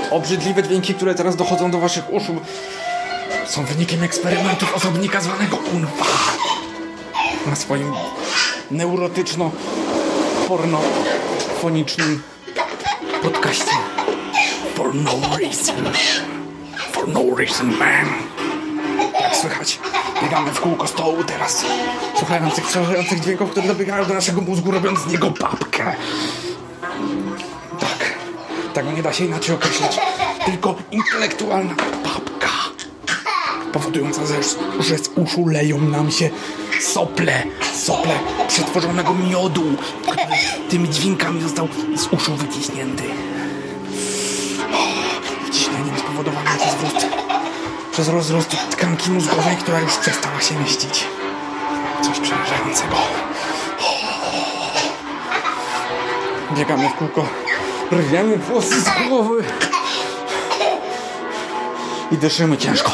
Obrzydliwe dźwięki, które teraz dochodzą do waszych uszu, są wynikiem eksperymentów osobnika zwanego UNFA na swoim neurotyczno-pornofonicznym podcaście For No Reason. For no reason, man. Jak słychać, biegamy w kółko stołu teraz, słuchając tych przerażających dźwięków, które dobiegają do naszego mózgu, robiąc z niego babkę. Tak nie da się inaczej określić. Tylko intelektualna babka, powodująca, że z uszu leją nam się sople przetworzonego miodu, który tymi dźwiękami został z uszu wyciśnięty. Wyciśnieniem spowodowanym przez rozrost tkanki mózgowej, która już przestała się mieścić. Coś przerażającego. Biegamy w kółko, rwiemy włosy z głowy i dyszymy ciężko.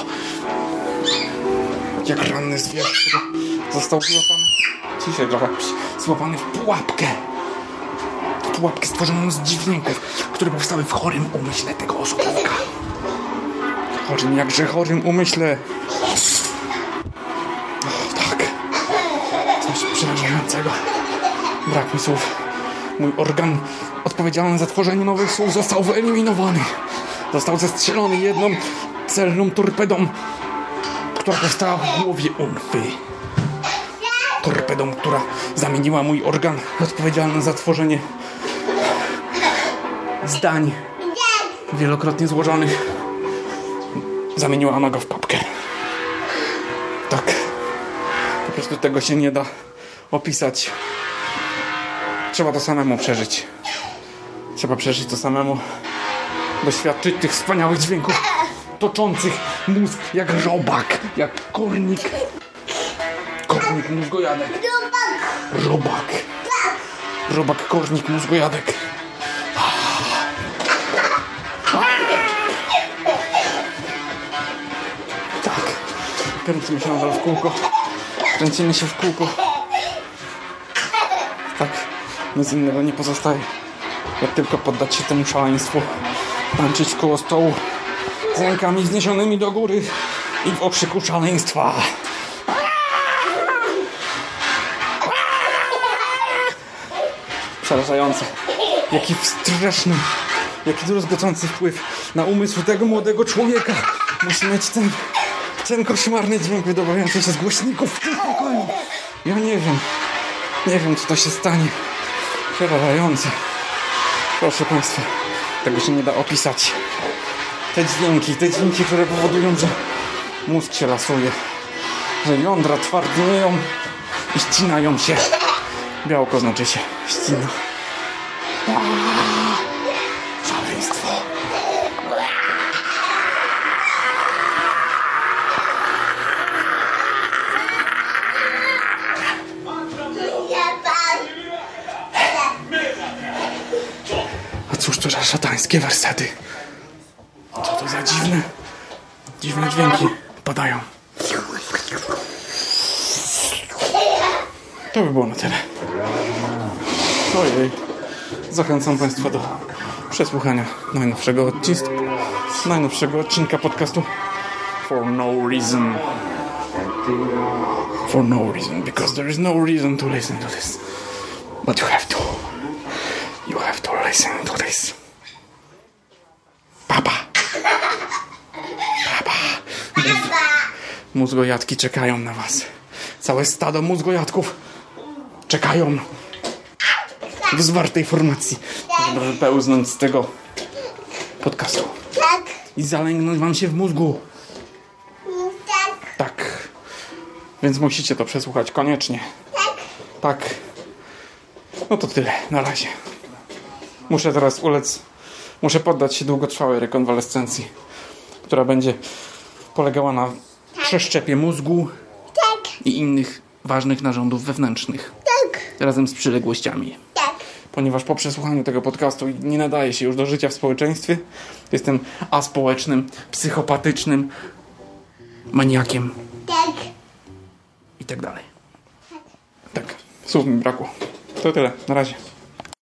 Jak ranny zwierz, który został złapany. Ciszej trochę. Złapany w pułapkę. W pułapkę stworzoną z dźwięków, które powstały w chorym umyśle tego osobnika. Jakże chorym umyśle. Tak. Coś przerażającego. Brak mi słów. Mój organ odpowiedzialny za tworzenie nowych słów został wyeliminowany. Został zestrzelony jedną celną torpedą, która powstała w głowie UNFY. Torpedą, która zamieniła mój organ odpowiedzialny za tworzenie zdań wielokrotnie złożonych. Zamieniła ona go w papkę. Tak. Po prostu tego się nie da opisać. Trzeba to samemu przeżyć. Trzeba przeżyć to samemu. Doświadczyć tych wspaniałych dźwięków toczących mózg jak robak, jak kornik. Kornik mózgojadek. Robak, kornik mózgojadek. Tak. Kręcimy się nadal w kółko. Kręcimy się w kółko. Tak. Nic innego nie pozostaje, jak tylko poddać się temu szaleństwu. Tańczyć koło stołu z rękami wzniesionymi do góry i w okrzyku szaleństwa. Przerażające. Jaki wstreszny, jaki druzgocący wpływ na umysł tego młodego człowieka musi mieć ten koszmarny dźwięk wydobywający się z głośników w tym pokoju. Ja nie wiem, co to się stanie. Przerażające. Proszę Państwa, tego się nie da opisać. Te dźwięki, które powodują, że mózg się lasuje, że jądra twardnieją i ścinają się. Białko znaczy się ścina. Szaleństwo. A cóż to za szatańskie wersety? Co to za dziwne dźwięki padają. To by było na tyle. Ojej. Zachęcam Państwa do przesłuchania najnowszego odcinka podcastu For No Reason. For no reason, because there is no reason to listen to this. But you have to. You have to listen to this. Papa. Mózgojadki czekają na Was. Całe stado mózgojadków czekają w zwartej formacji, żeby wypełznąć z tego podcastu. Tak. I zalęgnąć Wam się w mózgu. Tak. Więc musicie to przesłuchać koniecznie. Tak. No to tyle. Na razie. Muszę teraz muszę poddać się długotrwałej rekonwalescencji, która będzie polegała na przeszczepie mózgu i innych ważnych narządów wewnętrznych. Razem z przyległościami. Ponieważ po przesłuchaniu tego podcastu nie nadaje się już do życia w społeczeństwie. Jestem aspołecznym, psychopatycznym maniakiem. I tak dalej. Tak. Słów mi brakło. To tyle. Na razie.